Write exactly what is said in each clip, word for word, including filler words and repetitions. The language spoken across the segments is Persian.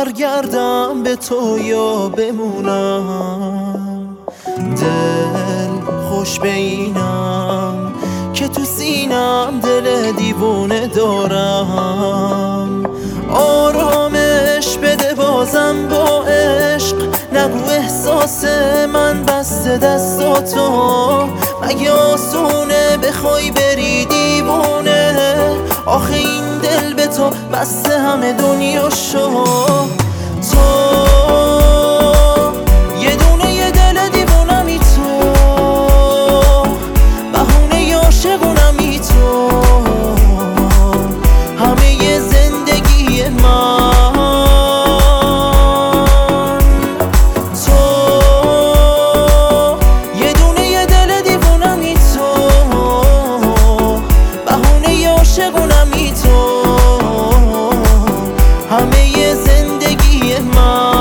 برگردم به تو یا بمونم، دل خوش به اینم که تو سینم دل دیوونه دارم. آرامش بده بازم با عشق، نگو احساس من بسته دستاتو. مگه آسونه بخوای بری دیوونه؟ آخه این دل به تو بسته همه دنیا شو. تو یه دونه یه دل دیوونمی، تو بهونه عاشقونمی، تو همه ی زندگی من. تو یه دونه یه دل دیوونمی، تو بهونه عاشقونمی، تو همه ی زندگی من.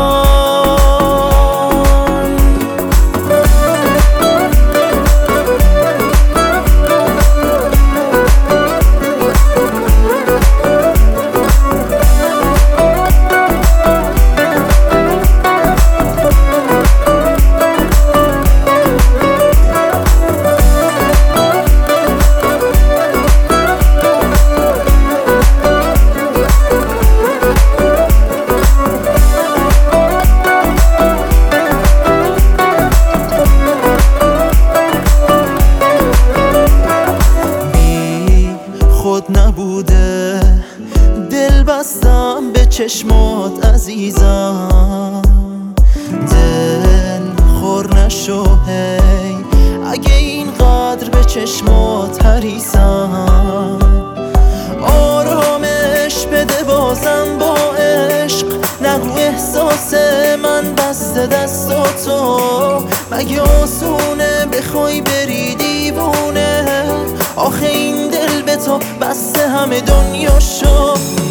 خود نبوده دل بستم به چشمات عزیزم، دل خور نشو هی اگه اینقدر به چشمات حریصم. آرامش بده بازم با عشق، نگو احساس من بسته دستاتو. مگه آسونه بخوای بری دیوونه؟ آخه این دل به تو بسته همه دنیا شو.